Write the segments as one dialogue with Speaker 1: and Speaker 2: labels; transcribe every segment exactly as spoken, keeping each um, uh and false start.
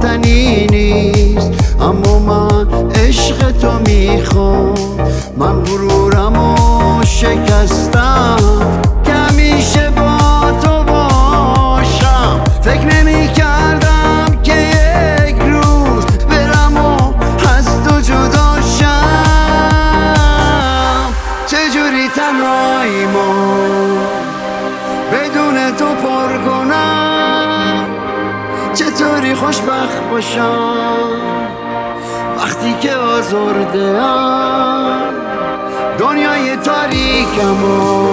Speaker 1: گفتنی نیست، اما من عشق تو میخوام. من غرورمو شکستم که همیشه با تو باشم. فکر نمی کردم که یک روز برم و از تو جدا شم. چجوری تنهاییمو بدون تو پر کنم، چطوری خوشبخت باشم وقتی که آزرده‌ام. دنیای تاریکمو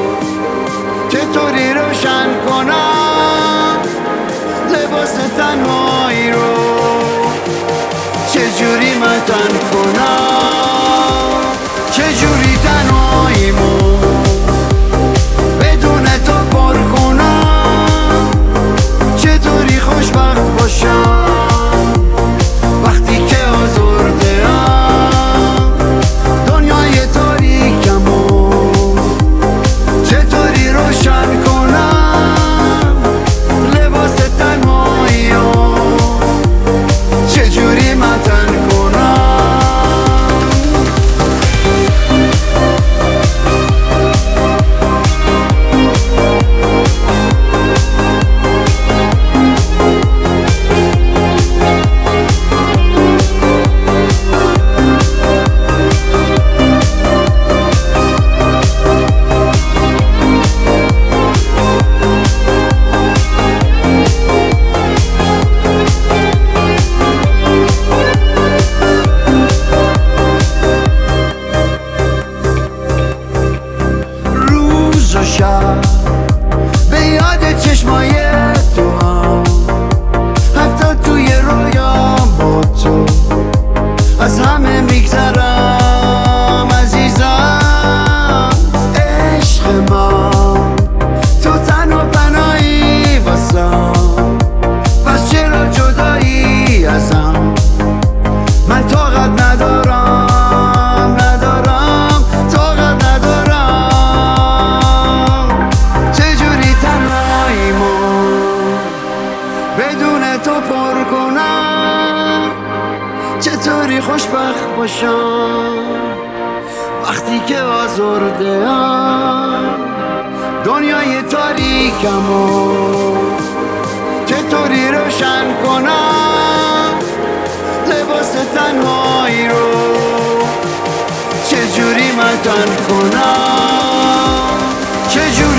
Speaker 1: چطوری روشن کنم، لباس تنهایی رو چجوری من تن کنم. چجوری تنهاییمو بدون تو پر کنم، چطوری خوشبخت باشم وقتی که آزرده‌ام. دنیای تاریکمو چطوری روشن کنم، لباس تنهایی رو چجوری من تن کنم. به یاد چشمای تو هم، حتی توی رویام با تو از همه میگذرم عزیزم. عشق من تو تن و پناهی واسم، پس چرا جدایی ازم؟ من طاقت ندارم ندارم طاقت ندارم. چجوری تنهاییمو بدون تو پر کنم، چطوری خوشبخت باشم وقتی که آزرده‌ام. دنیای تاریکمو چطوری روشن کنم، لباس تنهایی رو چجوری من تن کنم. چجوری